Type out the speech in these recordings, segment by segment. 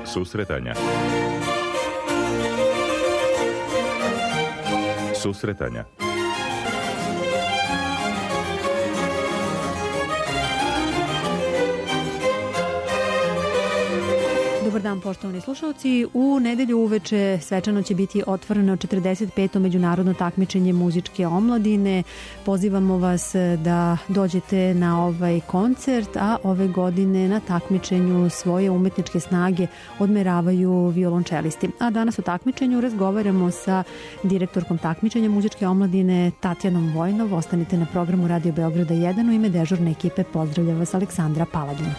Susretanja. Susretanja. Dobar dan, poštovani slušalci. U nedelju uveče svečano će biti otvoreno 45. međunarodno takmičenje muzičke omladine. Pozivamo vas da dođete na ovaj koncert, a ove godine na takmičenju svoje umetničke snage odmeravaju violončelisti. A danas o takmičenju razgovaramo sa direktorkom takmičenja muzičke omladine Tatjanom Vojnov. Ostanite na programu Radio Beograda 1. U ime dežurne ekipe pozdravlja vas Aleksandra Paladin.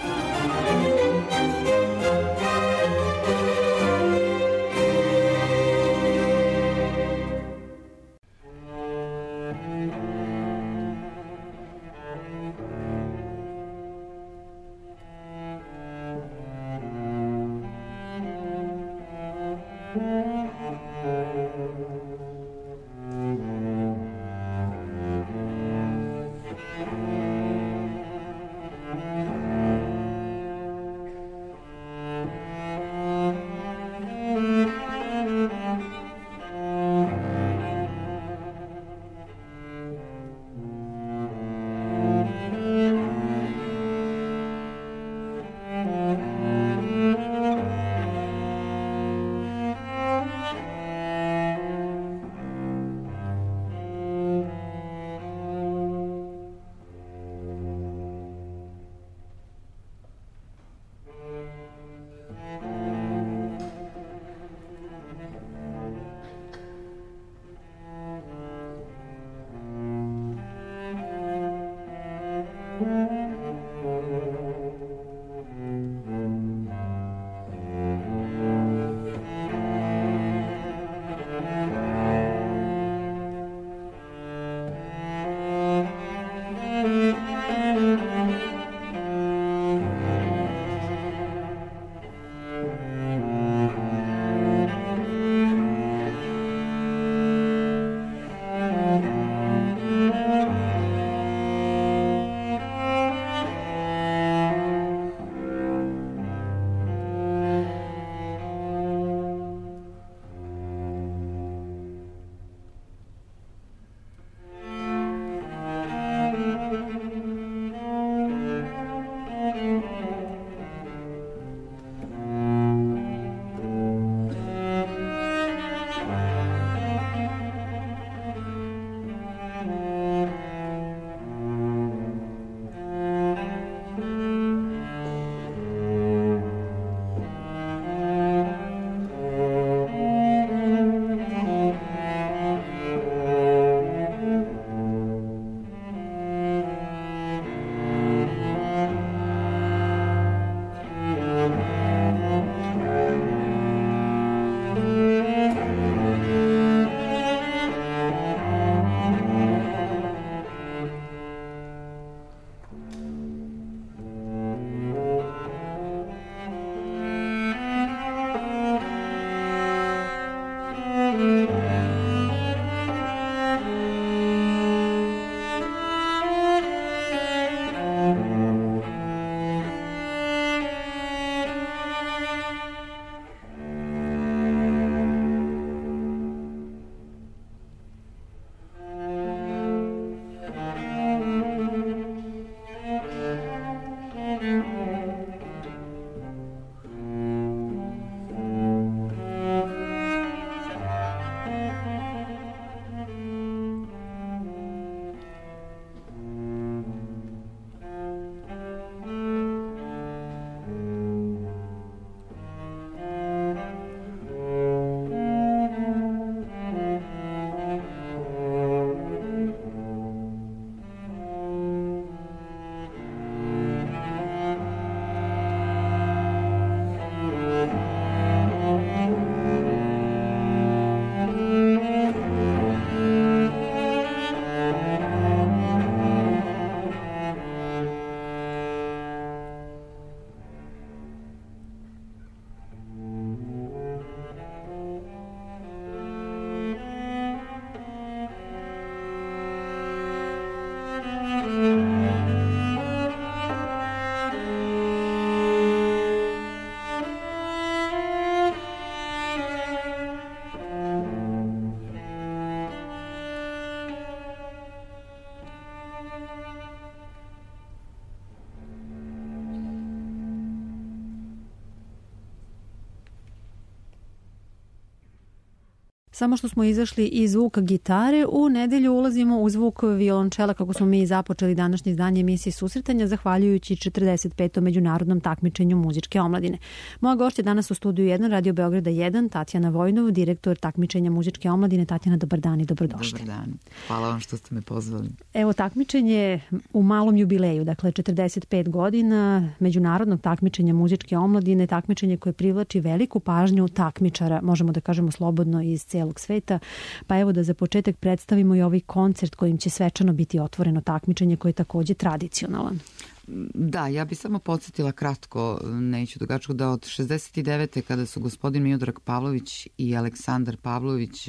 samo što smo izašli iz zvuka gitare, u nedelju ulazimo u zvuk violončela kako smo mi započeli današnje izdanje emisije Susretanja, zahvaljujući 45. međunarodnom takmičenju muzičke omladine. Moja gošća danas u studiju 1, Radio Beograda 1, Tatjana Vojnov, direktor takmičenja muzičke omladine. Tatjana, dobar dan i dobrodošli. Dobar dan. Hvala vam što ste me pozvali. Evo, takmičenje u malom jubileju, dakle 45 godina međunarodnog takmičenja muzičke omladine, takmičenje koje privlači veliku pažnju takmičara, možemo da kažemo slobodno, iz celog sveta. Pa evo da za početak predstavimo i ovaj koncert kojim će svečano biti otvoreno takmičenje koje je takođe tradicionalan. Da, ja bih samo podsjetila kratko, neću dugačko, da od 69. kada su gospodin Miodrag Pavlović i Aleksandar Pavlović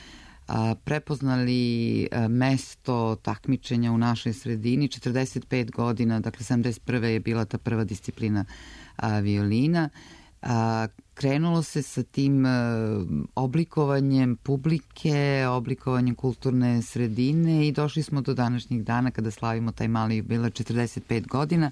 prepoznali mesto takmičenja u našoj sredini, 45 godina, dakle 71. je bila ta prva disciplina violina. Krenulo se sa tim oblikovanjem publike, oblikovanjem kulturne sredine i došli smo do današnjih dana kada slavimo taj mali jubilej 45 godina.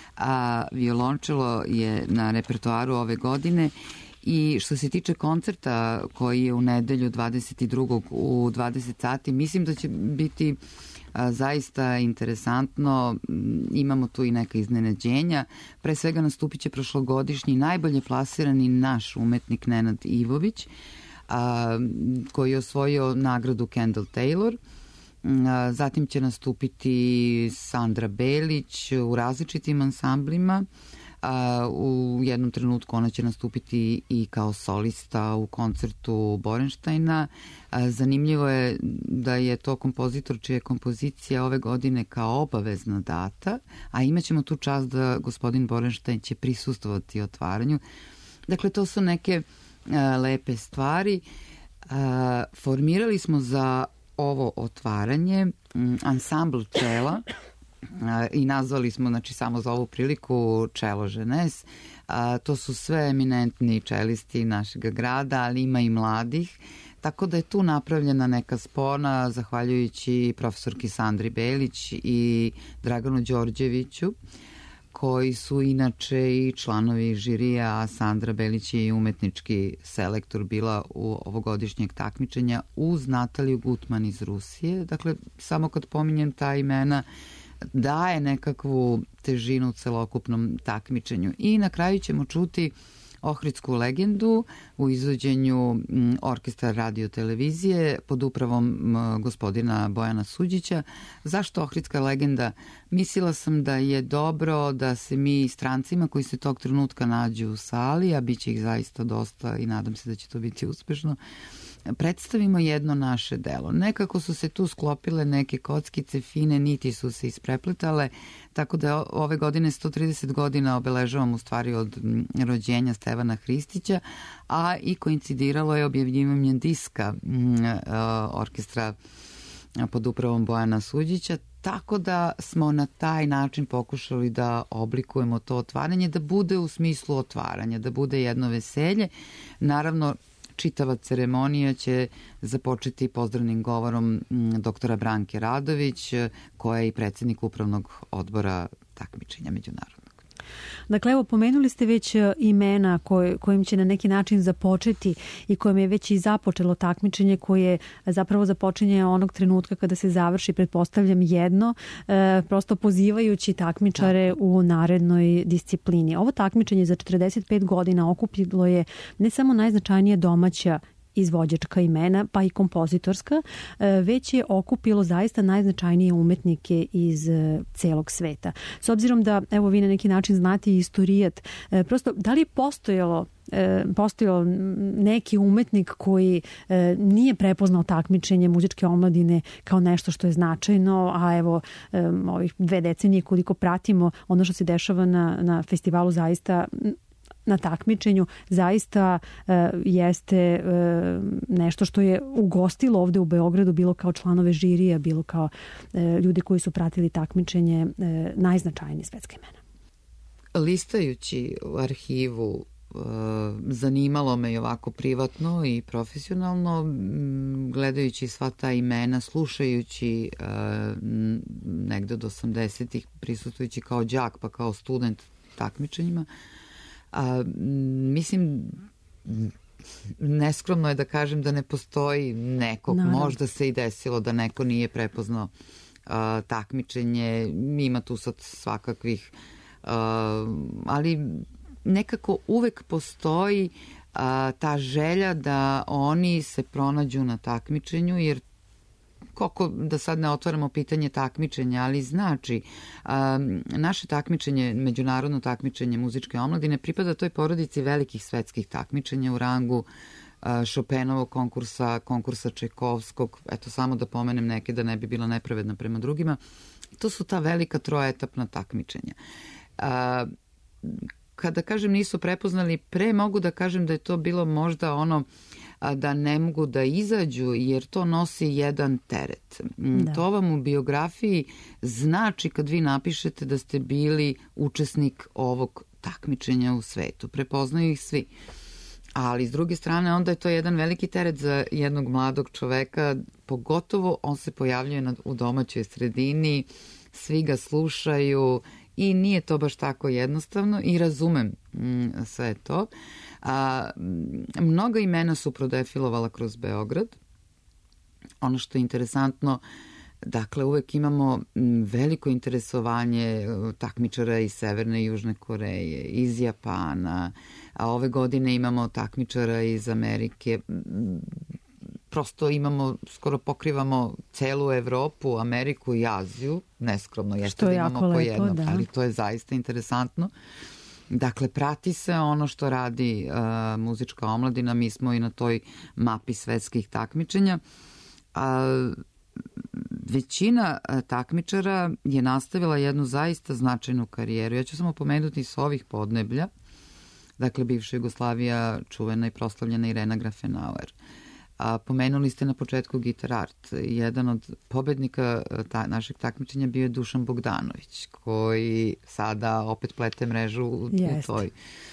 Violončelo je na repertoaru ove godine. I što se tiče koncerta koji je u nedelju 22. u 20 sati, mislim da će biti zaista interesantno. Imamo tu i neka iznenađenja. Pre svega nastupit će prošlogodišnji najbolje plasirani naš umetnik Nenad Ivović, koji je osvojio nagradu Kendall Taylor. Zatim će nastupiti Sandra Belić u različitim ansamblima. U jednom trenutku ona će nastupiti i kao solista u koncertu Borenštajna. Zanimljivo je da je to kompozitor čija je kompozicija ove godine kao obavezna data, a imaćemo tu čast da gospodin Borenštajn će prisustvovati otvaranju. Dakle, to su neke lepe stvari. Formirali smo za ovo otvaranje ansambl čela i nazvali smo, znači, samo za ovu priliku Čelo Ženes. To su sve eminentni čelisti našeg grada, ali ima i mladih, tako da je tu napravljena neka spona zahvaljujući profesorki Sandri Belić i Draganu Đorđeviću, koji su inače i članovi žirija, a Sandra Belić je i umetnički selektor bila u ovogodišnjeg takmičenja uz Nataliju Gutman iz Rusije. Dakle, samo kad pominjem ta imena, daje nekakvu težinu celokupnom takmičenju. I na kraju ćemo čuti Ohridsku legendu u izvođenju orkestra radio televizije pod upravom gospodina Bojana Suđića. Zašto Ohridska legenda? Mislila sam da je dobro da se mi strancima koji se tog trenutka nađu u sali, a bit će ih zaista dosta i nadam se da će to biti uspešno, predstavimo jedno naše delo. Nekako su se tu sklopile neke kockice, fine niti su se isprepletale, tako da ove godine 130 godina obeležavam u stvari od rođenja Stevana Hristića, a i koincidiralo je objavljivanje diska orkestra pod upravom Bojana Suđića, tako da smo na taj način pokušali da oblikujemo to otvaranje, da bude u smislu otvaranja, da bude jedno veselje. Naravno, čitava ceremonija će započeti pozdravnim govorom doktora Branke Radović, koja je i predsjednik upravnog odbora takmičenja međunarodnog. Dakle, evo, pomenuli ste već imena kojim će na neki način započeti i kojim je već i započelo takmičenje, koje zapravo započinje onog trenutka kada se završi, pretpostavljam, jedno, prosto pozivajući takmičare u narednoj disciplini. Ovo takmičenje za 45 godina okupilo je ne samo najznačajnije domaća izvođačka imena, pa i kompozitorska, već je okupilo zaista najznačajnije umetnike iz celog sveta. S obzirom da, evo, vi na neki način znate i istorijat, prosto, da li je postojao neki umetnik koji nije prepoznao takmičenje muzičke omladine kao nešto što je značajno, a evo, ovih 2 decenije koliko pratimo ono što se dešava na festivalu, zaista na takmičenju, zaista jeste nešto što je ugostilo ovde u Beogradu, bilo kao članove žirija, bilo kao ljudi koji su pratili takmičenje, najznačajnije svetske imena. Listajući u arhivu, zanimalo me i ovako privatno i profesionalno, gledajući sva ta imena, slušajući negde od 80-ih, prisustvujući kao đak pa kao student takmičenjima. Mislim neskromno je da kažem da ne postoji nekog, možda se i desilo da neko nije prepoznao takmičenje, ima tu sad svakakvih, ali nekako uvek postoji ta želja da oni se pronađu na takmičenju, jer koliko da sad ne otvaramo pitanje takmičenja, ali znači naše takmičenje, međunarodno takmičenje muzičke omladine pripada toj porodici velikih svetskih takmičenja u rangu Chopinovog konkursa Čajkovskog, eto samo da pomenem neke da ne bi bila nepravedna prema drugima. To su ta velika troetapna takmičenja. Kada kažem nisu prepoznali, pre mogu da kažem da je to bilo možda ono da ne mogu da izađu jer to nosi jedan teret. To vam u biografiji znači kad vi napišete da ste bili učesnik ovog takmičenja u svetu. Prepoznaju ih svi. Ali s druge strane onda je to jedan veliki teret za jednog mladog čoveka, pogotovo on se pojavljuje u domaćoj sredini, svi ga slušaju i nije to baš tako jednostavno i razumem sve to. Mnoga imena su prodefilovala kroz Beograd. Ono što je interesantno, dakle, uvek imamo veliko interesovanje takmičara iz Severne i Južne Koreje, iz Japana, a ove godine imamo takmičara iz Amerike. Prosto imamo, skoro pokrivamo celu Evropu, Ameriku i Aziju, neskromno jeste da imamo po jednog, ali to je zaista interesantno. Dakle, prati se ono što radi muzička omladina, mi smo i na toj mapi svetskih takmičenja. Većina takmičara je nastavila jednu zaista značajnu karijeru. Ja ću samo pomenuti s ovih podneblja, dakle, bivša Jugoslavija, čuvena i proslavljena Irena Grafenauer. Pomenuli ste na početku Gitar Art. Jedan od pobednika našeg takmičenja bio je Dušan Bogdanović, koji sada opet plete mrežu u toj.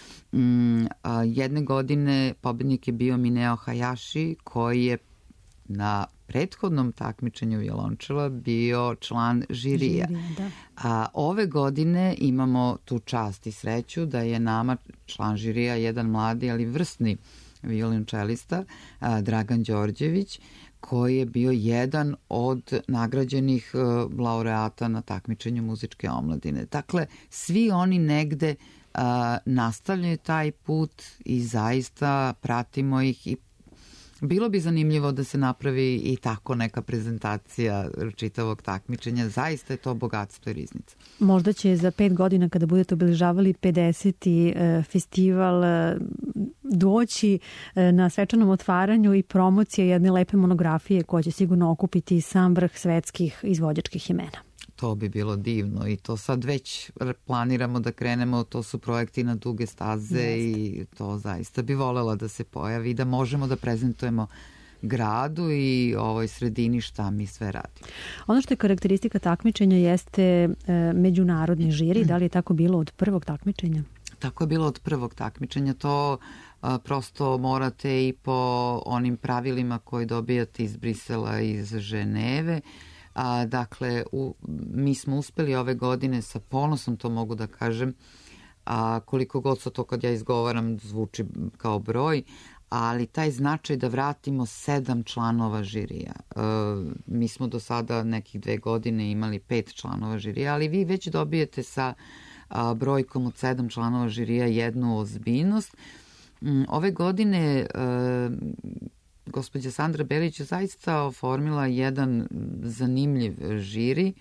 Jedne godine pobednik je bio Mineo Hayashi, koji je na prethodnom takmičenju violončela bio član žirija. Ove godine imamo tu čast i sreću da je nama član žirija jedan mladi, ali vrsni violončelista Dragan Đorđević, koji je bio jedan od nagrađenih laureata na takmičenju muzičke omladine. Dakle, svi oni negde nastavljaju taj put i zaista pratimo ih i bilo bi zanimljivo da se napravi i tako neka prezentacija čitavog takmičenja. Zaista je to bogatstvo i riznica. Možda će za 5 godina kada budete obeležavali 50. festival doći na svečanom otvaranju i promocija jedne lepe monografije koja će sigurno okupiti sam vrh svetskih izvođačkih imena. To bi bilo divno i to sad već planiramo da krenemo, to su projekti na duge staze i to zaista bi volela da se pojavi i da možemo da prezentujemo gradu i ovoj sredini šta mi sve radimo. Ono što je karakteristika takmičenja jeste međunarodni žiri. Da li je tako bilo od prvog takmičenja? Tako je bilo od prvog takmičenja. To prosto morate i po onim pravilima koje dobijate iz Brisela i iz Ženeve. Dakle, mi smo uspeli ove godine, sa ponosom to mogu da kažem, koliko god to kad ja izgovaram zvuči kao broj, ali taj značaj da vratimo 7 članova žirija. Mi smo do sada nekih 2 godine imali 5 članova žirija, ali vi već dobijete sa brojkom od 7 članova žirija jednu ozbiljnost. Ove godine gospođa Sandra Belić je zaista oformila jedan zanimljiv žiri.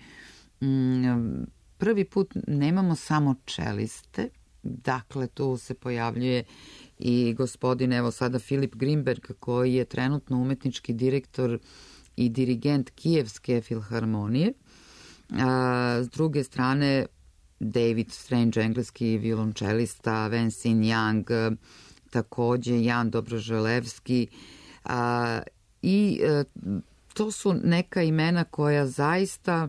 Prvi put nemamo samo čeliste, dakle tu se pojavljuje i gospodin, evo sada Filip Grimberg, koji je trenutno umetnički direktor i dirigent Kijevske filharmonije. S druge strane David Strange, engleski violončelista, Wensin Young, takođe Jan Dobroželevski, i to su neka imena koja zaista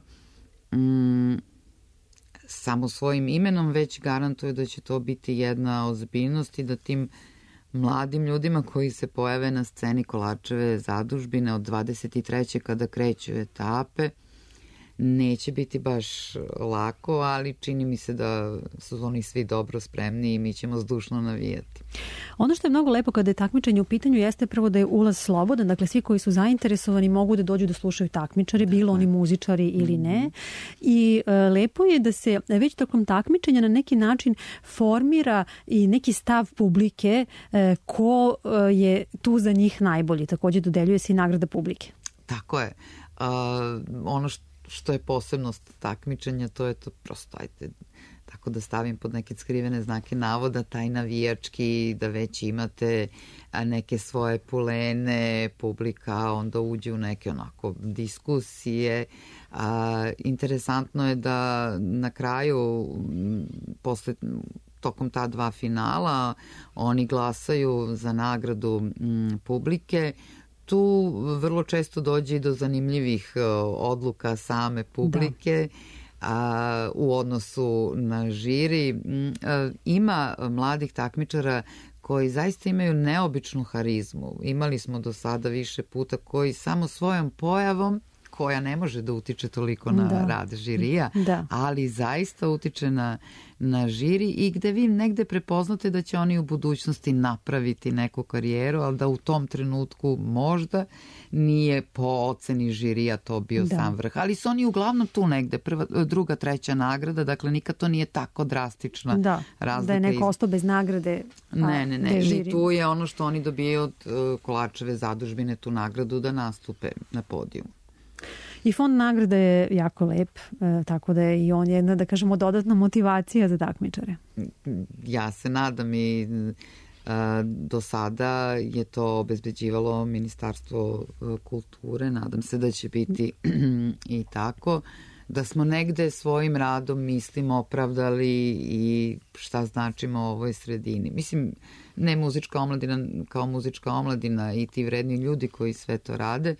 samo svojim imenom već garantuje da će to biti jedna ozbiljnost i da tim mladim ljudima koji se pojave na sceni Kolarčeve zadužbine od 23. kada kreću etape, neće biti baš lako, ali čini mi se da su oni svi dobro spremni i mi ćemo zdušno navijati. Ono što je mnogo lepo kada je takmičenje u pitanju jeste prvo da je ulaz slobodan, dakle svi koji su zainteresovani mogu da dođu da slušaju takmičare, bilo oni muzičari ili ne. I lepo je da se već tokom takmičenja na neki način formira i neki stav publike ko je tu za njih najbolji. Također dodeljuje se i nagrada publike. Tako je. Ono što je posebnost takmičenja, to je to prosto, ajde, tako da stavim pod neke skrivene znake navoda, taj navijački, da već imate neke svoje pulene, publika onda uđe u neke onako diskusije. Interesantno je da na kraju, tokom ta 2 finala, oni glasaju za nagradu publike. Tu vrlo često dođe i do zanimljivih odluka same publike. U odnosu na žiri. Ima mladih takmičara koji zaista imaju neobičnu harizmu. Imali smo do sada više puta koji samo svojom pojavom, koja ne može da utiče toliko na rad žirija, ali zaista utiče na žiri i gde vi negde prepoznate da će oni u budućnosti napraviti neku karijeru, ali da u tom trenutku možda nije po oceni žirija to bio sam vrh. Ali su oni uglavnom tu negde, prva, druga, treća nagrada, dakle nikad to nije tako drastična razlika. Da je neko ostao bez nagrade. Ne. I tu je ono što oni dobijaju od Kolarčeve zadužbine, tu nagradu da nastupe na podijum. I fond nagrada je jako lep, tako da je i on jedna, da kažemo, dodatna motivacija za takmičare. Ja se nadam i do sada je to obezbeđivalo Ministarstvo kulture. Nadam se da će biti i tako. Da smo negde svojim radom, mislim, opravdali i šta značimo u ovoj sredini. Mislim, ne muzička omladina kao muzička omladina i ti vredni ljudi koji sve to rade,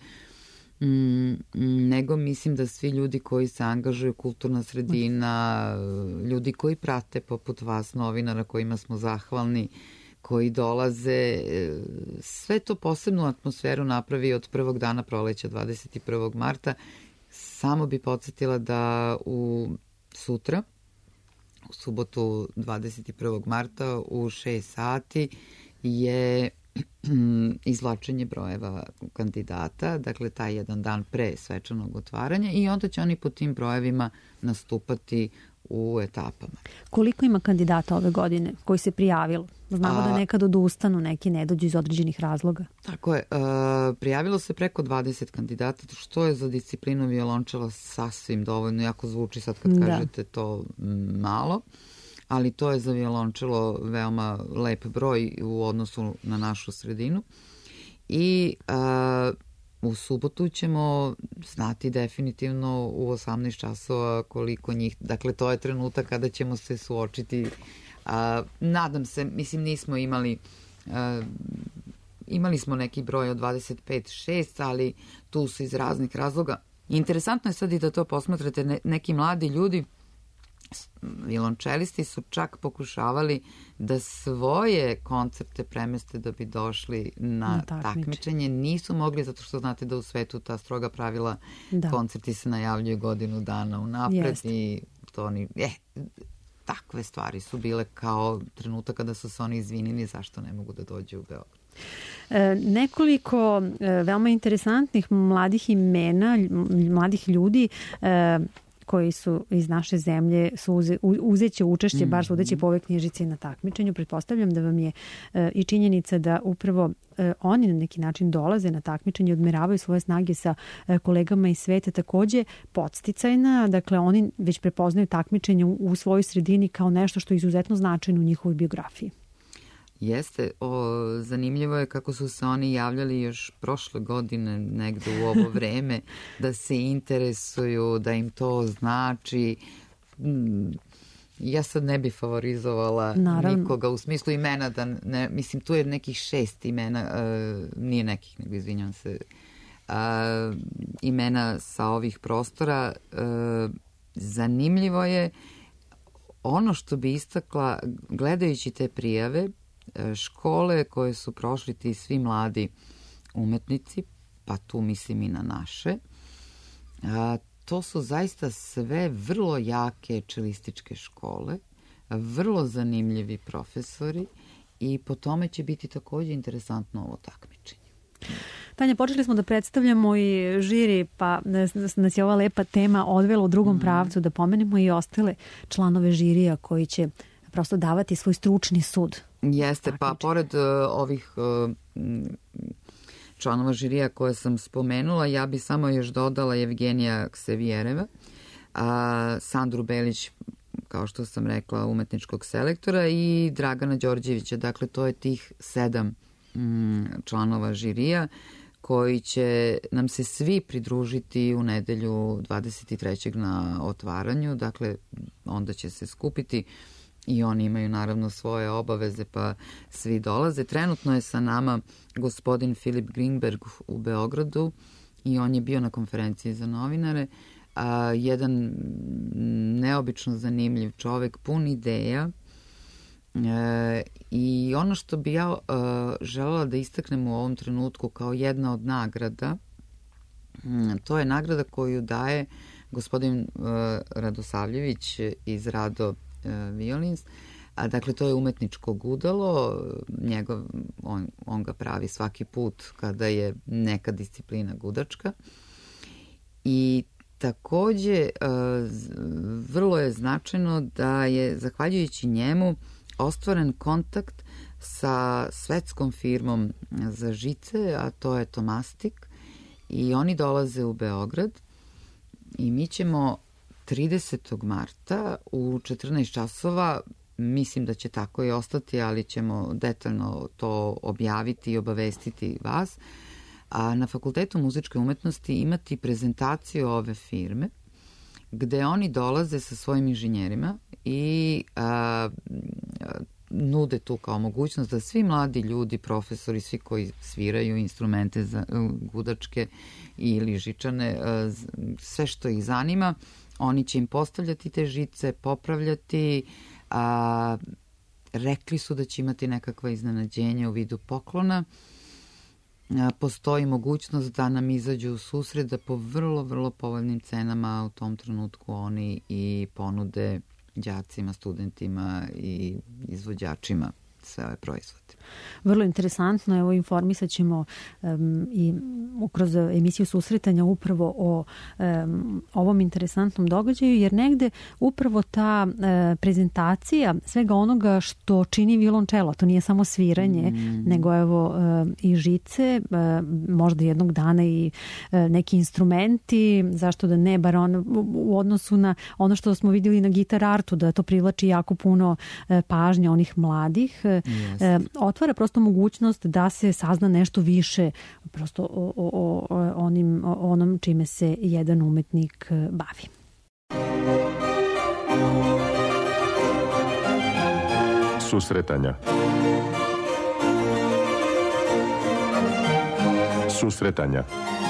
nego mislim da svi ljudi koji se angažuju, kulturna sredina, ljudi koji prate poput vas, novinara kojima smo zahvalni, koji dolaze, sve to posebnu atmosferu napravi od prvog dana proleća 21. marta. Samo bi podsjetila da sutra, u subotu 21. marta u 6 sati je izvlačenje brojeva kandidata, dakle taj jedan dan pre svečanog otvaranja i onda će oni po tim brojevima nastupati u etapama. Koliko ima kandidata ove godine koji se prijavilo? Znamo da nekad odustanu, neki ne dođu iz određenih razloga. Tako je. Prijavilo se preko 20 kandidata, što je za disciplinu violončela sasvim dovoljno. Jako zvuči sad kad kažete to malo, ali to je za violončelo veoma lep broj u odnosu na našu sredinu. I u subotu ćemo znati definitivno u 18 časova koliko njih. Dakle, to je trenutak kada ćemo se suočiti. Nadam se, mislim, nismo imali smo neki broj od 25-6, ali tu su iz raznih razloga. Interesantno je sad i da to posmatrate, neki mladi ljudi, violončelisti su čak pokušavali da svoje koncerte premeste da bi došli na takmičenje. Nisu mogli zato što znate da u svetu ta stroga pravila, koncerti se najavljuju godinu dana unapred i to takve stvari su bile kao trenutak kada su se oni izvinili zašto ne mogu da dođu u Beograd. Nekoliko veoma interesantnih mladih imena, mladih ljudi koji su iz naše zemlje uzeće učešće, bar sudeći po ove knjižici na takmičenju. Pretpostavljam da vam je i činjenica da upravo oni na neki način dolaze na takmičenje, odmeravaju svoje snage sa kolegama iz sveta, takođe podsticajna. Dakle, oni već prepoznaju takmičenje u svojoj sredini kao nešto što je izuzetno značajno u njihovoj biografiji. Jeste. Zanimljivo je kako su se oni javljali još prošle godine negde u ovo vreme da se interesuju, da im to znači. Ja sad ne bi favorizovala nikoga u smislu imena, mislim tu je nekih 6 imena, nije nekih, nego izvinjam se, imena sa ovih prostora. Zanimljivo je ono što bi istakla gledajući te prijave, škole koje su prošli ti svi mladi umetnici, pa tu mislim i na naše, to su zaista sve vrlo jake čelističke škole, vrlo zanimljivi profesori i po tome će biti takođe interesantno ovo takmičenje. Tanja, počeli smo da predstavljamo i žiri, pa nas je ova lepa tema odvela u drugom pravcu, da pomenemo i ostale članove žirija koji će prosto davati svoj stručni sud. Jeste, pa pored ovih članova žirija koje sam spomenula, ja bi samo još dodala Evgenija Ksevjereva, Sandru Belić, kao što sam rekla, umetničkog selektora, i Dragana Đorđevića. Dakle, to je tih 7 članova žirija koji će nam se svi pridružiti u nedelju 23. na otvaranju. Dakle, onda će se skupiti i oni imaju naravno svoje obaveze, pa svi dolaze. Trenutno je sa nama gospodin Filip Greenberg u Beogradu i on je bio na konferenciji za novinare. Jedan neobično zanimljiv čovek, pun ideja. I ono što bi ja želela da istaknem u ovom trenutku kao jedna od nagrada, to je nagrada koju daje gospodin Radosavljević iz Rado Violins. Dakle, to je umetničko gudalo, on ga pravi svaki put kada je neka disciplina gudačka. I takođe, vrlo je značajno da je, zahvaljujući njemu, ostvaren kontakt sa svetskom firmom za žice, a to je Tomastik, i oni dolaze u Beograd i mi ćemo 30. marta u 14 časova, mislim da će tako i ostati, ali ćemo detaljno to objaviti i obavestiti vas, a na Fakultetu muzičke umetnosti imati prezentaciju ove firme, gde oni dolaze sa svojim inženjerima i nude tu kao mogućnost da svi mladi ljudi, profesori, svi koji sviraju instrumente za gudačke ili žičane, sve što ih zanima, oni će im postavljati te žice, popravljati. Rekli su da će imati nekakva iznenađenja u vidu poklona. Postoji mogućnost da nam izađu u susret, da po vrlo, vrlo povoljnim cenama u tom trenutku oni i ponude đacima, studentima i izvođačima sve ove proizvode. Vrlo interesantno, evo informisat ćemo i kroz emisiju susretanja upravo o ovom interesantnom događaju, jer negde upravo ta prezentacija svega onoga što čini violončelo, to nije samo sviranje, nego evo i žice, možda jednog dana i neki instrumenti, zašto da ne, bar u odnosu na ono što smo vidjeli na Gitar Artu, da to privlači jako puno pažnje onih mladih. Otvara prosto mogućnost da se sazna nešto više prosto o onom čime se jedan umetnik bavi. Susretanja. Susretanja.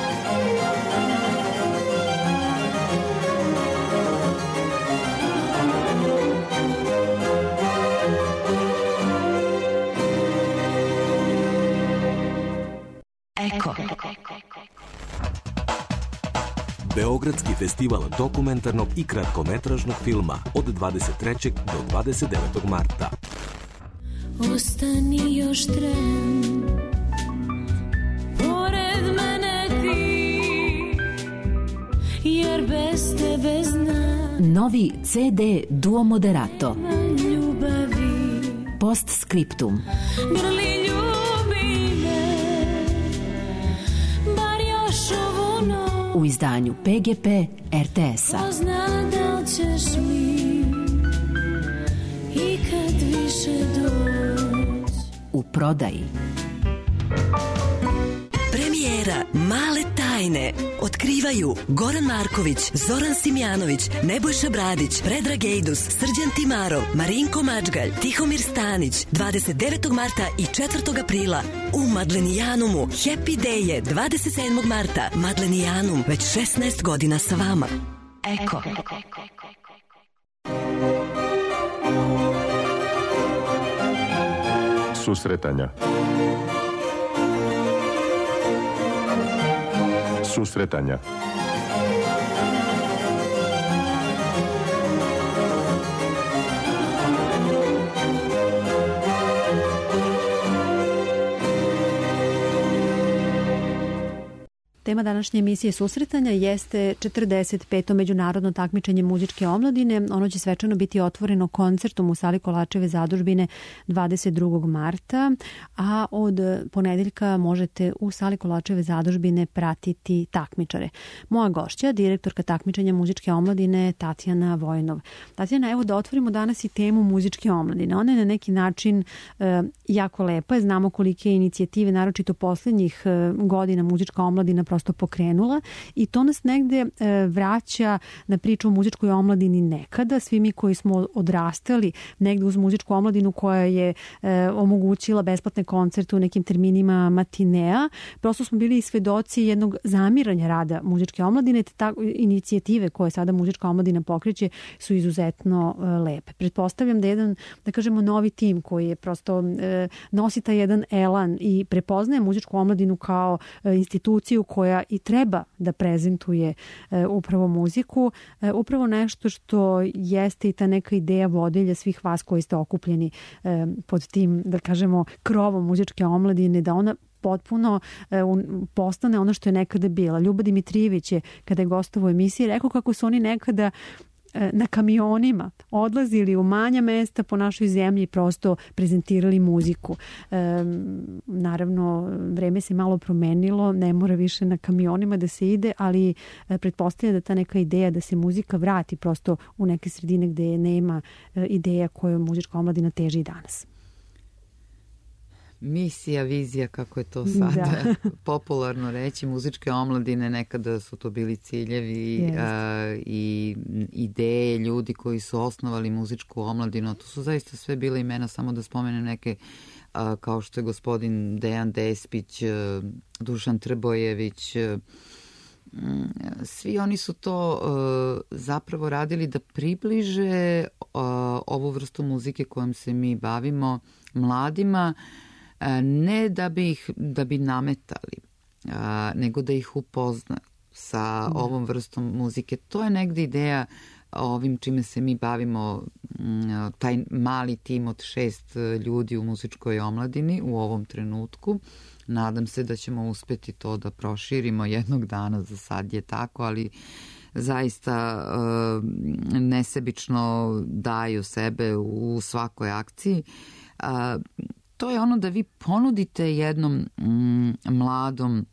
Eko. Beogradski festival dokumentarnog i kratkometražnog filma od 23. do 29. marta. Ostani još tren, pored mene ti, jer bez tebe znam. Novi CD Duo Moderato. Ljubavi. Postscriptum. Grli ljubi me, bar još ovu noć. U izdanju PGP RTS-a. Ko zna da li ćeš mi ikad više doći. U prodaji. Premijera Male tajne otkrivaju Goran Marković, Zoran Simjanović, Nebojša Bradić, Predrag Ejdus, Srđan Timarov, Marinko Mačgalj, Tihomir Stanić, 29. marta i 4. aprila u Madlenijanumu. Happy Day je 27. marta. Madlenijanum, već 16 godina sa vama. Eko. Susretanja. Susretanja. tema današnje emisije Susretanja jeste 45. međunarodno takmičenje muzičke omladine. Ono će svečano biti otvoreno koncertom u sali Kolačeve zadužbine 22. marta, a od ponedeljka možete u sali Kolačeve zadužbine pratiti takmičare. Moja gošća, direktorka takmičenja muzičke omladine Tatjana Vojnov. Tatjana, evo da otvorimo danas i temu muzičke omladine. Ona je na neki način jako lepa. Znamo kolike inicijative, naročito poslednjih godina, muzička omladina prosto pokrenula i to nas negde vraća na priču o muzičkoj omladini nekada. Svi mi koji smo odrastali negde uz muzičku omladinu koja je omogućila besplatne koncerte u nekim terminima matinea, prosto smo bili i svedoci jednog zamiranja rada muzičke omladine, te inicijative koje sada muzička omladina pokreće su izuzetno lepe. Pretpostavljam da jedan, da kažemo, novi tim koji je prosto nosi taj jedan elan i prepoznaje muzičku omladinu kao instituciju koja i treba da prezentuje upravo muziku, upravo nešto što jeste i ta neka ideja vodilja svih vas koji ste okupljeni pod tim, da kažemo, krovom muzičke omladine, da ona potpuno postane ono što je nekada bila. Ljuba Dimitrijević je, kada je gostovao u emisiji, rekao kako su oni nekada na kamionima odlazili u manja mesta po našoj zemlji i prosto prezentirali muziku. Naravno, vreme se malo promenilo, ne mora više na kamionima da se ide, ali pretpostavlja da ta neka ideja da se muzika vrati prosto u neke sredine gde nema ideja koju muzička omladina teži i danas. Misija, vizija, kako je to sada popularno reći, muzičke omladine, nekada su to bili ciljevi i ideje ljudi koji su osnovali muzičku omladinu. To su zaista sve bile imena, samo da spomenem neke kao što je gospodin Dejan Despić, Dušan Trbojević. Svi oni su to zapravo radili da približe ovu vrstu muzike kojom se mi bavimo mladima, ne da bi nametali, nego da ih upoznaju sa ovom vrstom muzike. To je negde ideja ovim čime se mi bavimo, taj mali tim od 6 ljudi u muzičkoj omladini u ovom trenutku. Nadam se da ćemo uspeti to da proširimo jednog dana, za sad je tako, ali zaista nesebično daju sebe u svakoj akciji. To je ono da vi ponudite jednom mladom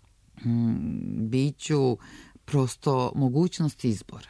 biću prosto mogućnost izbora.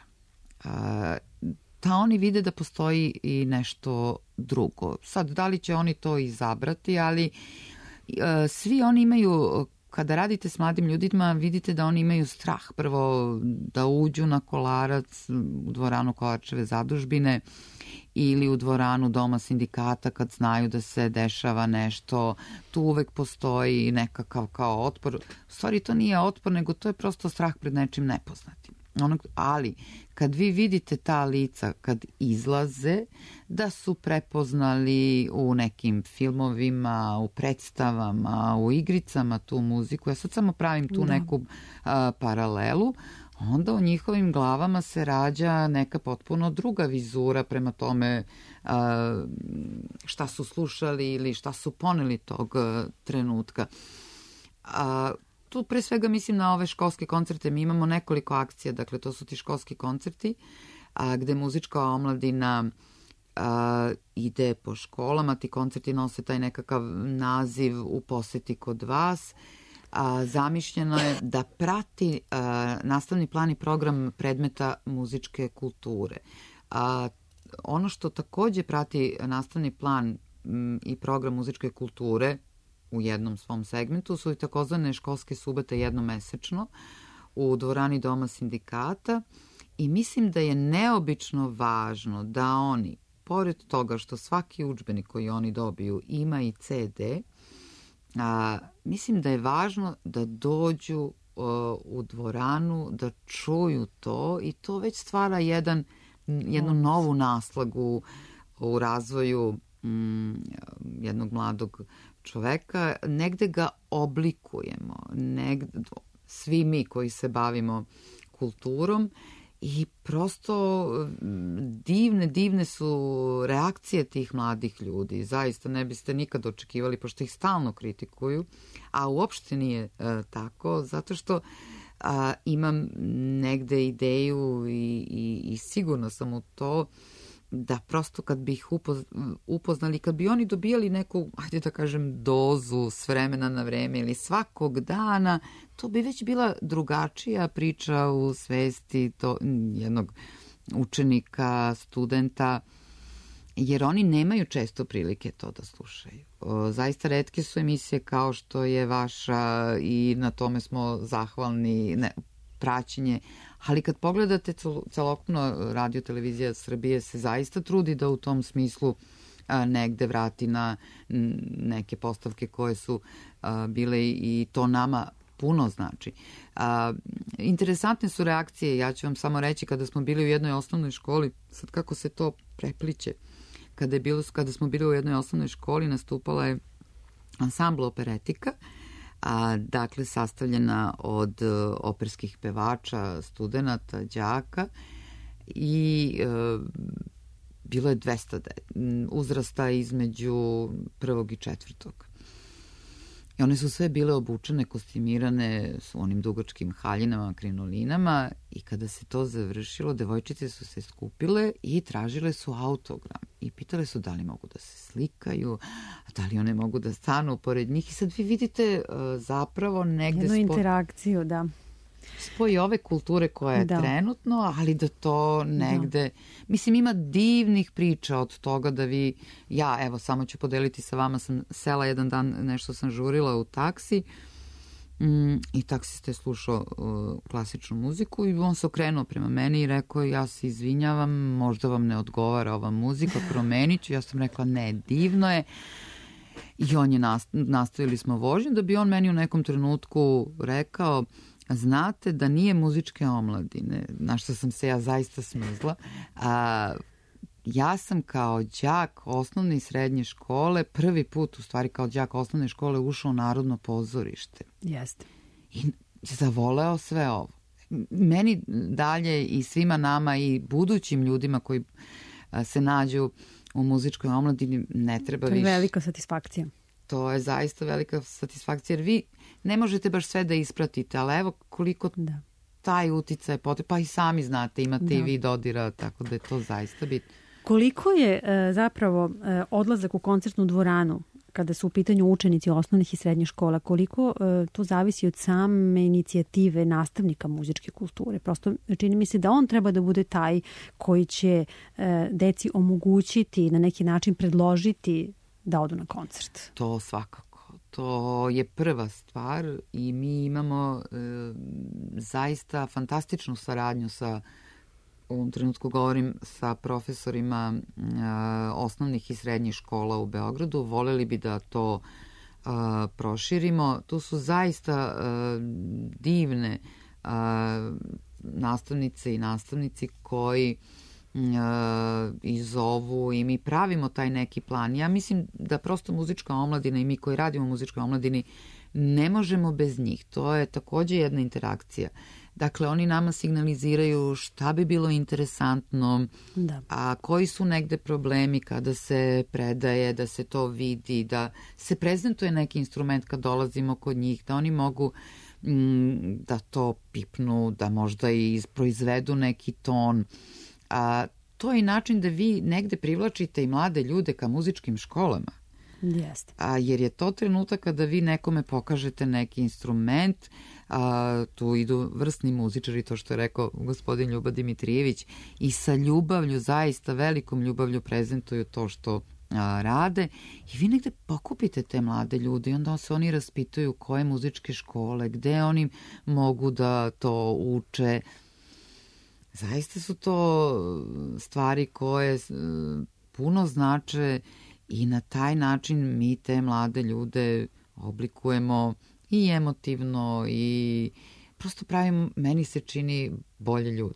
Da oni vide da postoji i nešto drugo. Sad, da li će oni to izabrati, ali svi oni imaju, kada radite s mladim ljudima, vidite da oni imaju strah. Prvo da uđu na Kolarac, u dvoranu Kolarčeve zadužbine ili u dvoranu Doma sindikata kad znaju da se dešava nešto. Tu uvek postoji nekakav kao otpor. U stvari to nije otpor, nego to je prosto strah pred nečim nepoznatim. Ali kad vi vidite ta lica kad izlaze, da su prepoznali u nekim filmovima, u predstavama, u igricama tu muziku, ja sad samo pravim tu neku paralelu, onda u njihovim glavama se rađa neka potpuno druga vizura prema tome šta su slušali ili šta su poneli tog trenutka. Tu pre svega mislim na ove školske koncerte. Mi imamo nekoliko akcija, dakle to su ti školski koncerti gde muzička omladina ide po školama. Ti koncerti nose taj nekakav naziv U poseti kod vas. Zamišljeno je da prati nastavni plan i program predmeta muzičke kulture. Ono što takođe prati nastavni plan i program muzičke kulture u jednom svom segmentu su i takozvane školske subote jednomesečno u dvorani Doma sindikata i mislim da je neobično važno da oni, pored toga što svaki udžbenik koji oni dobiju ima i CD, mislim da je važno da dođu u dvoranu, da čuju to i to već stvara jednu novu naslagu u razvoju jednog mladog čoveka. Negde ga oblikujemo, svi mi koji se bavimo kulturom I prosto divne su reakcije tih mladih ljudi. Zaista ne biste nikad očekivali, pošto ih stalno kritikuju, a uopšte nije tako, zato što imam negde ideju i sigurno sam u to da prosto kad bi ih upoznali, kad bi oni dobijali neku, ajde da kažem, dozu s vremena na vreme ili svakog dana, to bi već bila drugačija priča u svesti jednog učenika, studenta, jer oni nemaju često prilike to da slušaju. Zaista retke su emisije kao što je vaša i na tome smo zahvalni, praćenje, ali kad pogledate celokupno Radio Televizija Srbije se zaista trudi da u tom smislu negde vrati na neke postavke koje su bile i to nama puno znači. Interesantne su reakcije, ja ću vam samo reći, kada smo bili u jednoj osnovnoj školi, sad kako se to prepliće, kada smo bili u jednoj osnovnoj školi nastupala je ansambl Operetika, dakle sastavljena od operskih pevača, studenata, đaka i bilo je 200 uzrasta između 1. i 4. I one su sve bile obučene, kostimirane s onim dugačkim haljinama, krinolinama i kada se to završilo, devojčice su se skupile i tražile su autogram i pitale su da li mogu da se slikaju, da li one mogu da stanu pored njih i sad vi vidite zapravo negde jednu interakciju, da. Spoji ove kulture koja je trenutno, ali da to negde... Mislim, ima divnih priča od toga da vi... Ja, evo, samo ću podeliti sa vama, sam sela jedan dan, nešto sam žurila u taksi i taksista je slušao klasičnu muziku i on se okrenuo prema meni i rekao, ja se izvinjavam, možda vam ne odgovara ova muzika, promenit ću. Ja sam rekla, ne, divno je. I on je nastavili smo vožnju, da bi on meni u nekom trenutku rekao, znate da nije muzičke omladine, na što sam se ja zaista smizla. Ja sam kao đak osnovne i srednje škole, prvi put u stvari kao đak osnovne škole ušao u Narodno pozorište. Jeste. I zavoleo sve ovo. Meni dalje i svima nama i budućim ljudima koji se nađu u muzičkoj omladini ne treba više. To je velika satisfakcija. To je zaista velika satisfakcija, jer vi ne možete baš sve da ispratite, ali evo koliko taj uticaj potrebno, pa i sami znate, imate i vi dodira, tako da je to zaista bitno. Koliko je zapravo odlazak u koncertnu dvoranu, kada su u pitanju učenici osnovnih i srednjih škola, koliko to zavisi od same inicijative nastavnika muzičke kulture? Prosto čini mi se da on treba da bude taj koji će deci omogućiti, na neki način predložiti da odu na koncert. To svakako. To je prva stvar i mi imamo zaista fantastičnu saradnju sa, u ovom trenutku govorim, sa profesorima osnovnih i srednjih škola u Beogradu. Voleli bi da to proširimo. Tu su zaista divne nastavnice i nastavnici koji iz ovu i mi pravimo taj neki plan. Ja mislim da prosto muzička omladina i mi koji radimo u muzičkoj omladini ne možemo bez njih. To je takođe jedna interakcija. Dakle, oni nama signaliziraju šta bi bilo interesantno, a koji su negde problemi kada se predaje, da se to vidi, da se prezentuje neki instrument kad dolazimo kod njih, da oni mogu da to pipnu, da možda i proizvedu neki ton. To je način da vi negde privlačite i mlade ljude ka muzičkim školama. Jeste. Jer je to trenutak kada vi nekome pokažete neki instrument, tu idu vrsni muzičari, to što je rekao gospodin Ljuba Dimitrijević, i sa ljubavlju, zaista velikom ljubavlju prezentuju to što rade i vi negde pokupite te mlade ljude i onda se oni raspituju koje muzičke škole, gde oni mogu da to uče. Zaista su to stvari koje puno znače i na taj način mi te mlade ljude oblikujemo i emotivno i prosto pravimo, meni se čini, bolje ljude.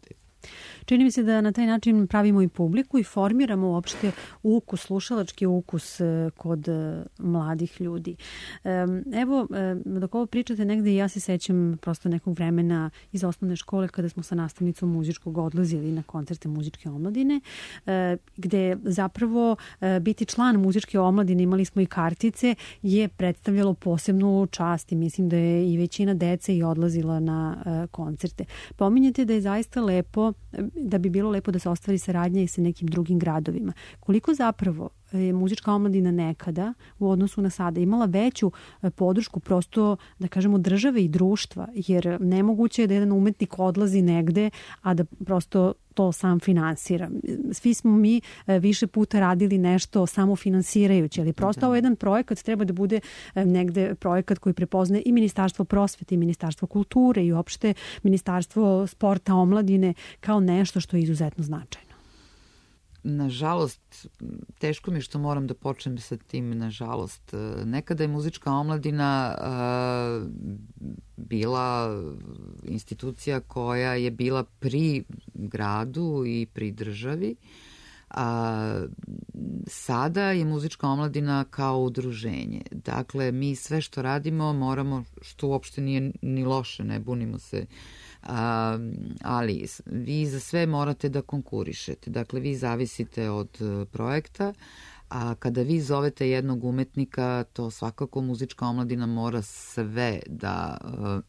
Čini mi se da na taj način pravimo i publiku i formiramo uopšte ukus, slušalački ukus kod mladih ljudi. Evo, dok ovo pričate negde, ja se sećam prosto nekog vremena iz osnovne škole kada smo sa nastavnicom muzičkog odlazili na koncerte muzičke omladine, gde zapravo biti član muzičke omladine, imali smo i kartice, je predstavljalo posebnu čast i mislim da je i većina dece i odlazila na koncerte. Pominjete da je zaista lepo, da bi bilo lepo da se ostvari saradnja i sa nekim drugim gradovima. Koliko zapravo je muzička omladina nekada u odnosu na sada imala veću podršku prosto, da kažemo, države i društva, jer nemoguće je da jedan umetnik odlazi negde, a da prosto to sam finansira. Svi smo mi više puta radili nešto samofinansirajući, ali prosto ovo jedan projekat treba da bude negde projekat koji prepozne i Ministarstvo prosvete i Ministarstvo kulture i uopšte Ministarstvo sporta, omladine kao nešto što je izuzetno značajno. Nažalost, teško mi je što moram da počnem sa tim, nažalost. Nekada je muzička omladina bila institucija koja je bila pri gradu i pri državi. Sada je muzička omladina kao udruženje. Dakle, mi sve što radimo moramo, što uopšte nije ni loše, ne bunimo se, ali vi za sve morate da konkurišete. Dakle, vi zavisite od projekta, a kada vi zovete jednog umetnika, to svakako muzička omladina mora sve da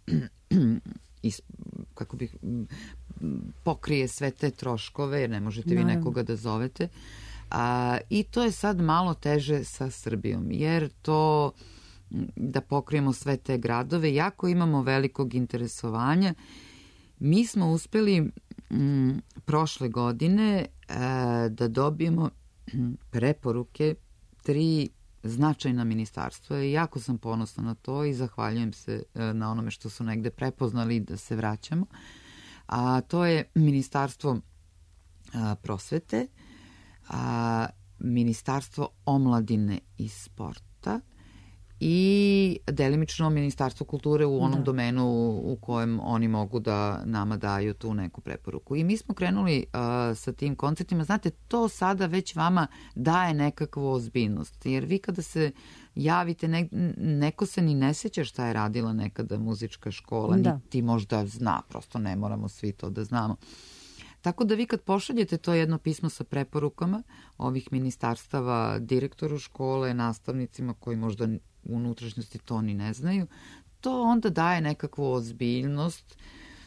kako bih pokrije sve te troškove, jer ne možete vi nekoga da zovete. I to je sad malo teže sa Srbijom, jer to da pokrijemo sve te gradove, jako imamo velikog interesovanja. Mi smo uspeli prošle godine da dobijemo preporuke 3 značajna ministarstva i jako sam ponosna na to i zahvaljujem se na onome što su negde prepoznali da se vraćamo. A to je Ministarstvo prosvete, Ministarstvo omladine i sporta i delimično Ministarstvo kulture u onom domenu u kojem oni mogu da nama daju tu neku preporuku. I mi smo krenuli sa tim koncertima. Znate, to sada već vama daje nekakvu ozbiljnost. Jer vi kada se javite, neko se ni ne seća šta je radila nekada muzička škola, niti možda zna. Prosto ne moramo svi to da znamo. Tako da vi kad pošaljete to jedno pismo sa preporukama ovih ministarstava direktoru škole, nastavnicima koji možda u unutrašnjosti to ni ne znaju, to onda daje nekakvu ozbiljnost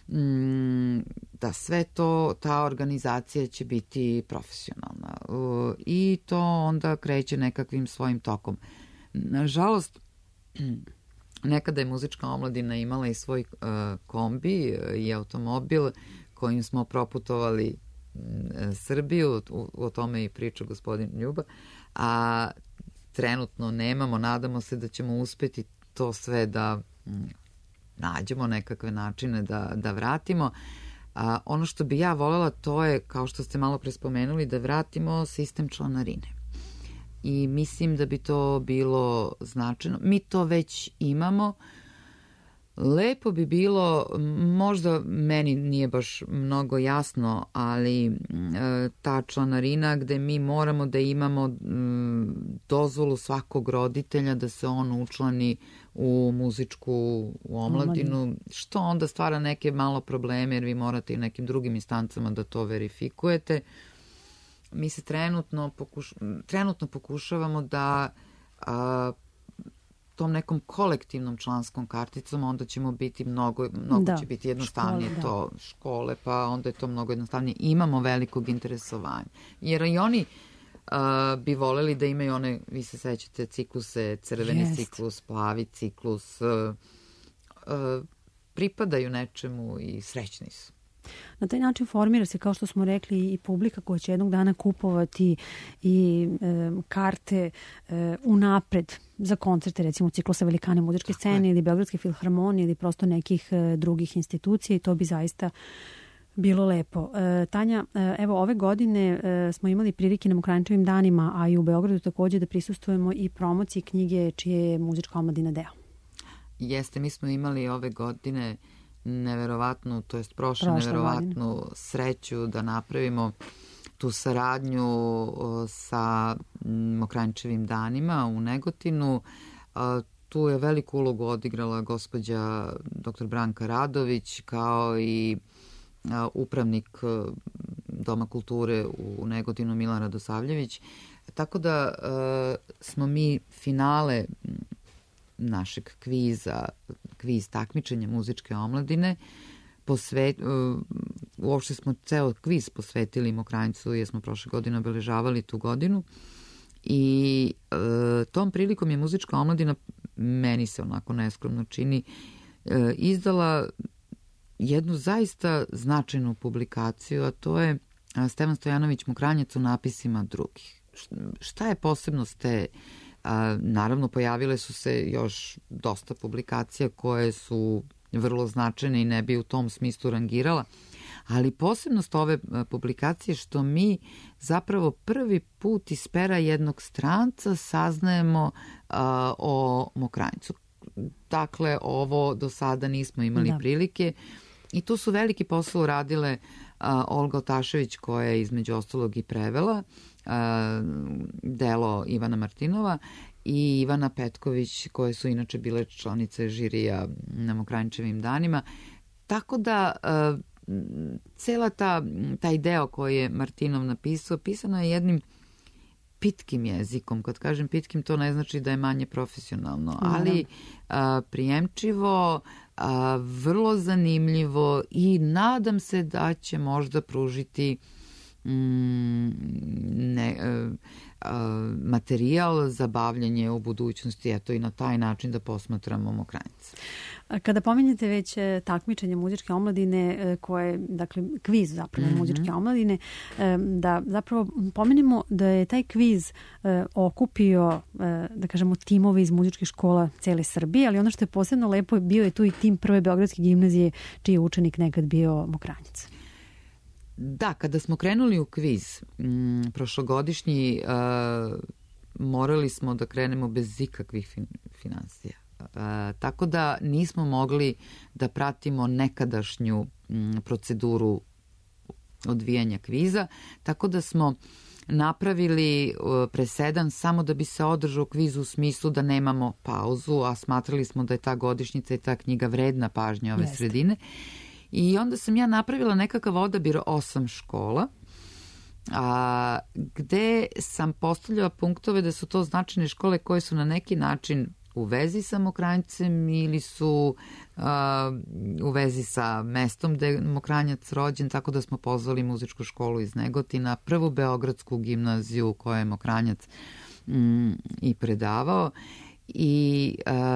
da sve to, ta organizacija će biti profesionalna i to onda kreće nekakvim svojim tokom. Nažalost, nekada je muzička omladina imala i svoj kombi i automobil kojim smo proputovali Srbiju, o tome i priča gospodin Ljuba, a trenutno nemamo, nadamo se da ćemo uspeti to sve da nađemo nekakve načine da vratimo. Ono što bi ja voljela, to je, kao što ste malo pre spomenuli, da vratimo sistem članarine. I mislim da bi to bilo značajno. Mi to već imamo. Lepo bi bilo, možda meni nije baš mnogo jasno, ali ta članarina gde mi moramo da imamo dozvolu svakog roditelja da se on učlani u muzičku omladinu, što onda stvara neke malo probleme jer vi morate i nekim drugim instancama da to verifikujete. Mi se trenutno pokušavamo da tom nekom kolektivnom članskom karticom, onda ćemo biti mnogo će biti jednostavnije škole, pa onda je to mnogo jednostavnije. Imamo velikog interesovanja. Jer i oni bi voleli da imaju one, vi se sećate, cikluse, crveni ciklus, plavi ciklus, pripadaju nečemu i srećni su. Na taj način formira se, kao što smo rekli, i publika koja će jednog dana kupovati i karte unapred za koncerte, recimo ciklusa Velikane muzičke scene ili Beogradske filharmonije ili prosto nekih drugih institucija i to bi zaista bilo lepo. Tanja, evo ove godine smo imali prilike na Mokranjčevim danima, a i u Beogradu takođe da prisustujemo i promociji knjige čije je muzička omladina deo. Jeste, mi smo imali ove godine neverovatnu, to jest prošle neverovatnu sreću da napravimo tu saradnju sa Mokranjčevim danima u Negotinu. Tu je veliku ulogu odigrala gospođa dr. Branka Radović kao i upravnik Doma kulture u Negotinu Milan Radosavljević. Tako da smo mi finale našeg kviz takmičenja muzičke omladine, uopšte smo ceo kviz posvetili Mokranjcu jer smo prošle godine obeležavali tu godinu i tom prilikom je muzička omladina, meni se onako neskromno čini, izdala jednu zaista značajnu publikaciju, a to je Stevan Stojanović Mokranjac u napisima drugih. Šta je posebnost te? Naravno, pojavile su se još dosta publikacija koje su vrlo značajne i ne bi u tom smislu rangirala, ali posebnost ove publikacije što mi zapravo prvi put iz pera jednog stranca saznajemo o Mokranjcu. Dakle, ovo do sada nismo imali prilike i tu su veliki posao uradile Olga Otašević koja je između ostalog i prevela delo Ivana Martinova i Ivana Petković koje su inače bile članice žirija na Mokranjčevim danima. Tako da cela taj deo koji je Martinov napisao, pisano je jednim pitkim jezikom. Kad kažem pitkim, to ne znači da je manje profesionalno, ali prijemčivo, vrlo zanimljivo i nadam se da će možda pružiti materijal za bavljanje u budućnosti, eto i na taj način da posmatramo Mokranjca. Kada pominjete već takmičenje muzičke omladine, koje, dakle, kviz zapravo muzičke omladine, da zapravo pomenemo da je taj kviz okupio, da kažemo, timove iz muzičkih škola cele Srbije, ali ono što je posebno lepo, bio je tu i tim Prve Beogradske gimnazije, čiji je učenik nekad bio Mokranjac. Da, kada smo krenuli u kviz prošlogodišnji, morali smo da krenemo bez ikakvih finansija. Tako da nismo mogli da pratimo nekadašnju proceduru odvijanja kviza, tako da smo napravili presedan samo da bi se održao kviz u smislu da nemamo pauzu, a smatrali smo da je ta godišnjica i ta knjiga vredna pažnje ove sredine. I onda sam ja napravila nekakav odabir 8 škola, gde sam postavljala punktove da su to značajne škole koje su na neki način u vezi sa Mokranjcem ili su u vezi sa mestom gde je Mokranjac rođen, tako da smo pozvali muzičku školu iz Negotina, Prvu Beogradsku gimnaziju u kojoj je Mokranjac i predavao i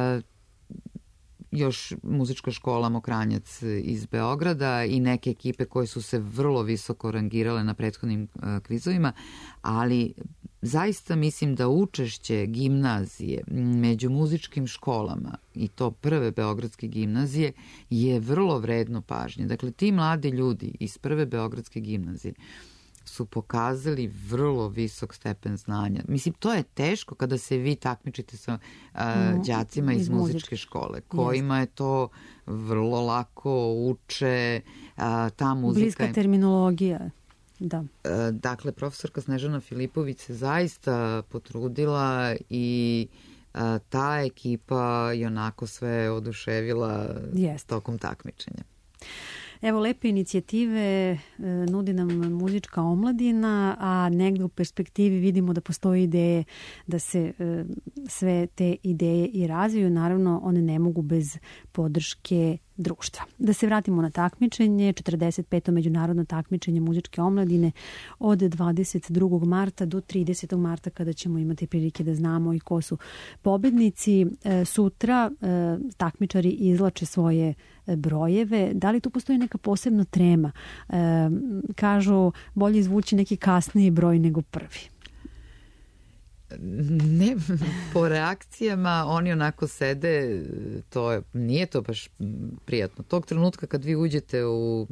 još muzička škola Mokranjac iz Beograda i neke ekipe koje su se vrlo visoko rangirale na prethodnim kvizovima, ali zaista mislim da učešće gimnazije među muzičkim školama i to Prve Beogradske gimnazije je vrlo vredno pažnje. Dakle, ti mladi ljudi iz Prve Beogradske gimnazije su pokazali vrlo visok stepen znanja. Mislim, to je teško kada se vi takmičite sa đacima iz muzičke škole, kojima je to vrlo lako, uče, ta muzika... Bliska terminologija, da. Dakle, profesorka Snežana Filipović se zaista potrudila i ta ekipa je onako sve oduševila tokom takmičenja. Evo, lepe inicijative nudi nam muzička omladina, a negde u perspektivi vidimo da postoji ideje da se sve te ideje i razviju. Naravno, one ne mogu bez podrške društva. Da se vratimo na takmičenje, 45. međunarodno takmičenje muzičke omladine od 22. marta do 30. marta kada ćemo imati prilike da znamo i ko su pobednici. Sutra takmičari izlače svoje brojeve. Da li tu postoji neka posebna trema? Kažu bolje izvući neki kasniji broj nego prvi. Ne, po reakcijama oni onako sede, nije to baš prijatno. Tog trenutka kad vi uđete u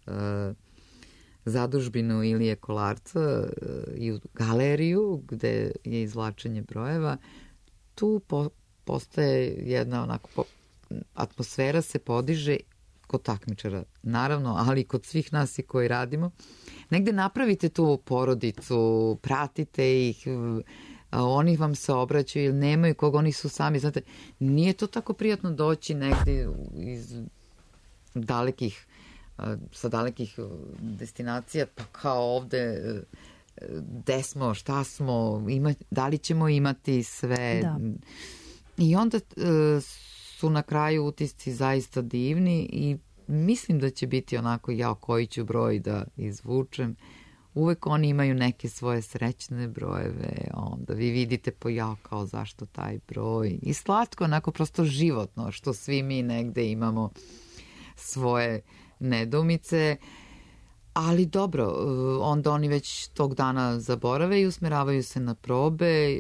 zadužbinu Ilije Kolarca i u galeriju gde je izvlačenje brojeva, tu postaje jedna onako atmosfera se podiže kod takmičara, naravno, ali i kod svih nas i koji radimo. Negde napravite tu porodicu, pratite ih, oni vam se obraćaju ili nemaju koga, oni su sami. Znate, nije to tako prijatno doći negde iz dalekih, sa dalekih destinacija, pa kao ovde gde smo, šta smo, da li ćemo imati sve. Da. I onda su na kraju utisci zaista divni i mislim da će biti onako koji ću broj da izvučem. Uvek oni imaju neke svoje srećne brojeve, onda vi vidite kao zašto taj broj. I slatko, onako prosto životno, što svi mi negde imamo svoje nedoumice, ali dobro, onda oni već tog dana zaborave i usmeravaju se na probe.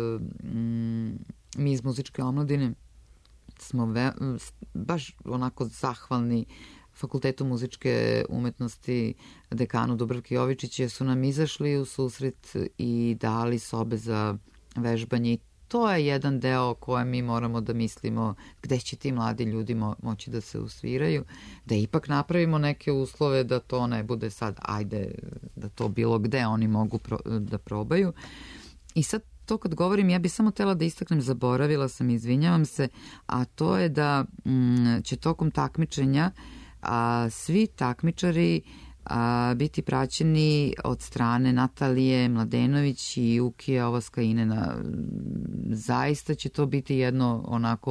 Mi iz muzičke omladine smo baš onako zahvalni Fakultetu muzičke umetnosti, dekanu Dubravki Jovičić, jer su nam izašli u susret i dali sobe za vežbanje. I to je jedan deo koje mi moramo da mislimo gde će ti mladi ljudi moći da se usviraju, da ipak napravimo neke uslove da to ne bude sad, ajde, da to bilo gde oni mogu da probaju. I sad to kad govorim, ja bih samo htela da istaknem, zaboravila sam, izvinjavam se, a to je da će tokom takmičenja svi takmičari biti praćeni od strane Natalije Mladenović i Ukije Ovaska-Inena. Zaista će to biti jedno onako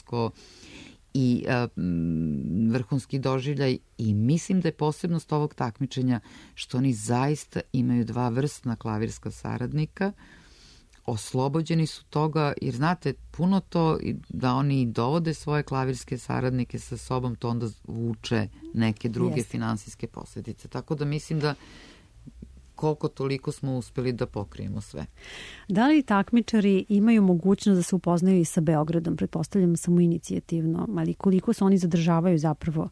vrhunski doživljaj i mislim da je posebnost ovog takmičenja što oni zaista imaju dva vrsna klavirska saradnika. Oslobođeni su toga, jer znate, puno to da oni dovode svoje klavirske saradnike sa sobom, to onda vuče neke druge finansijske posljedice. Tako da mislim da koliko toliko smo uspeli da pokrijemo sve. Da li takmičari imaju mogućnost da se upoznaju i sa Beogradom? Pretpostavljam samo inicijativno, ali koliko se oni zadržavaju zapravo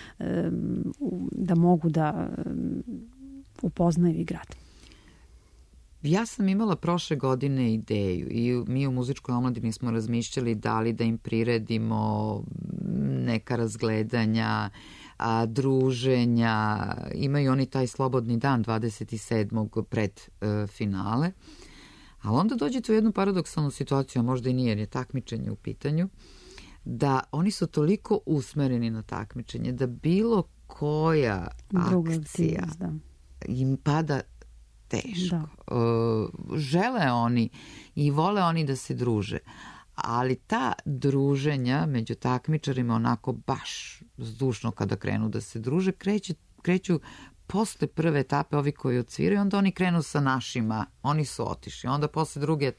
da mogu da upoznaju i grad? Ja sam imala prošle godine ideju i mi u muzičkoj omladini smo razmišljali da li da im priredimo neka razgledanja, druženja. Imaju oni taj slobodni dan 27. pred finale. Ali onda dođete u jednu paradoksalnu situaciju, a možda i nije, jer je takmičenje u pitanju, da oni su toliko usmereni na takmičenje da bilo koja akcija im pada teško. Žele oni i vole oni da se druže, ali ta druženja među takmičarima onako baš zdušno kada krenu da se druže, kreću posle prve etape, ovi koji odsviraju, onda oni krenu sa našima, oni su otišli, onda posle druge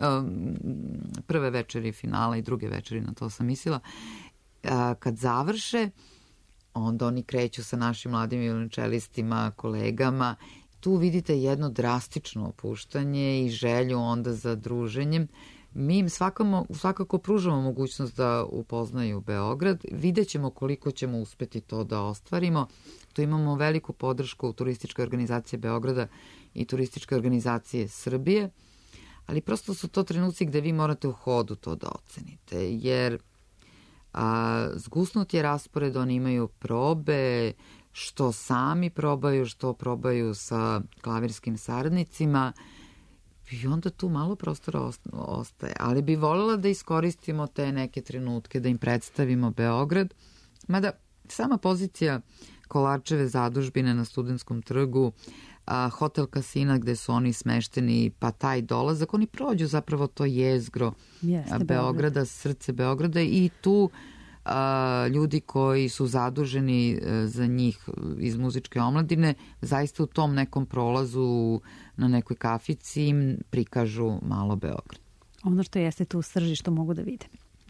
prve večeri finala i druge večeri, na to sam mislila, kad završe, onda oni kreću sa našim mladim violončelistima, kolegama. Tu vidite jedno drastično opuštanje i želju onda za druženjem. Mi im svakako pružamo mogućnost da upoznaju Beograd. Vidjet ćemo koliko ćemo uspeti to da ostvarimo. Tu imamo veliku podršku Turističke organizacije Beograda i Turističke organizacije Srbije, ali prosto su to trenuci gde vi morate u hodu to da ocenite, jer zgusnut je raspored, oni imaju probe, što sami probaju, što probaju sa klavirskim saradnicima i onda tu malo prostora ostaje. Ali bi voljela da iskoristimo te neke trenutke, da im predstavimo Beograd. Mada sama pozicija Kolarčeve zadužbine na Studentskom trgu, hotel Kasina gde su oni smešteni, pa taj dolazak, oni prođu zapravo to jezgro Beograda, srce Beograda i tu ljudi koji su zaduženi za njih iz muzičke omladine zaista u tom nekom prolazu na nekoj kafici im prikažu malo Beograd. Ono što jeste tu srži što mogu da vide.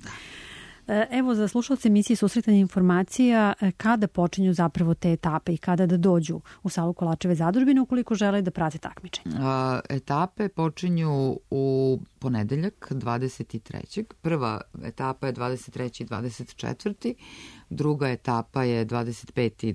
Evo, za slušalce emisije Susretanje informacija, kada počinju zapravo te etape i kada da dođu u salu Kolarčeve zadužbine ukoliko žele da prate takmičenje? Etape počinju u ponedeljak 23. Prva etapa je 23. i 24. Druga etapa je 25. i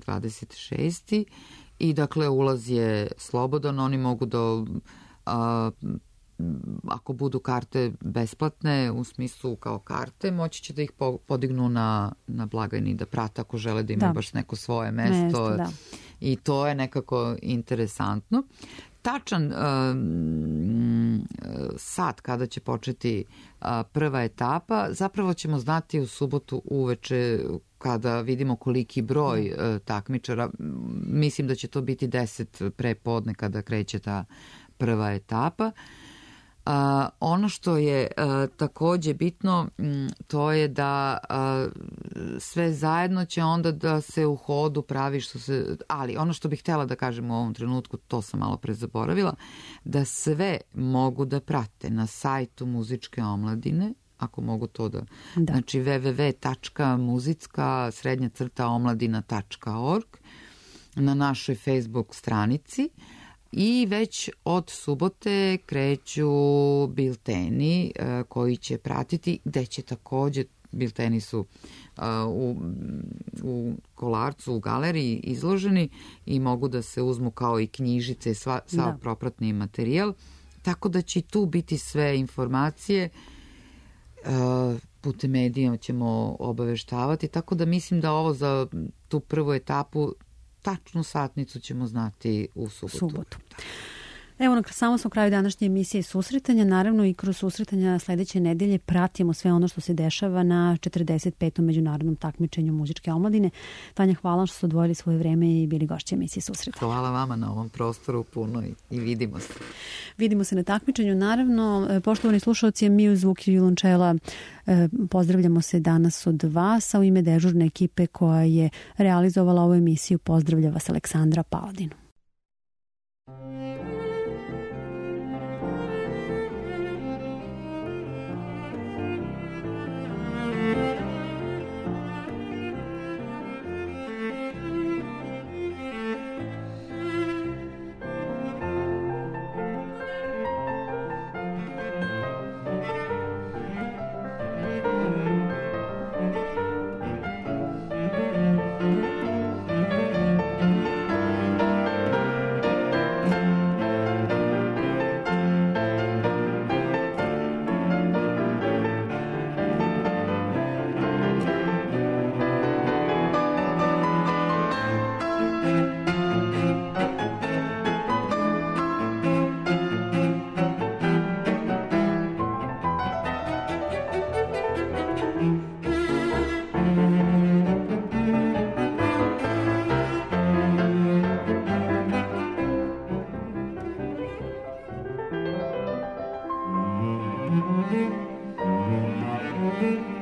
26. I dakle ulaz je slobodan, oni mogu da ako budu karte besplatne, u smislu kao karte, moći će da ih podignu na blagajni, da prate ako žele da imaju baš neko svoje mesto. I to je nekako interesantno. Tačan sat kada će početi prva etapa, zapravo ćemo znati u subotu uveče kada vidimo koliki broj takmičara. Mislim da će to biti 10 pre podne kada kreće ta prva etapa. Ono što je takođe bitno, to je da sve zajedno će onda da se u hodu pravi ali ono što bih htjela da kažem u ovom trenutku, to sam malo pre zaboravila, da sve mogu da prate na sajtu Muzičke omladine, ako mogu to da. Znači www.muzicka-omladina.org, na našoj Facebook stranici. I već od subote kreću bilteni koji će pratiti, gde će takođe, bilteni su u Kolarcu, u galeriji izloženi i mogu da se uzmu kao i knjižice, sav propratni materijal, tako da će tu biti sve informacije. Putem medija ćemo obaveštavati, tako da mislim da ovo za tu prvu etapu tačnu satnicu ćemo znati u subotu. Evo, samo smo kraju današnje emisije Susretanja. Naravno i kroz Susretanja sledeće nedelje pratimo sve ono što se dešava na 45. međunarodnom takmičenju Muzičke omladine. Tanja, hvala što ste odvojili svoje vreme i bili gošće emisije Susretanja. Hvala vama na ovom prostoru puno i vidimo se. Vidimo se na takmičenju. Naravno, poštovani slušalci, mi u Zvuk i violončela pozdravljamo se danas od vas, a u ime dežurne ekipe koja je realizovala ovu emisiju pozdravlja vas Aleksandra Paladin. Thank you.